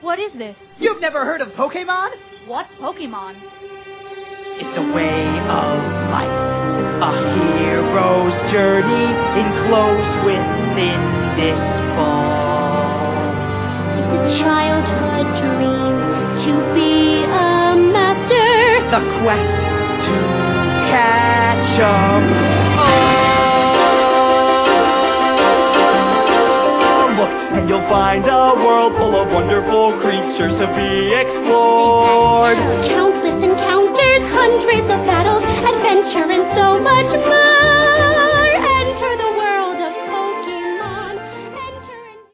What is this? You've never heard of Pokemon? What's Pokemon? It's a way of life, a hero's journey enclosed within this ball. It's a childhood dream to be a master. The quest to catch 'em all. Look, and you'll find a world full of wonderful creatures to be explored. Countless encounters, hundreds of battles, adventure, and so much more.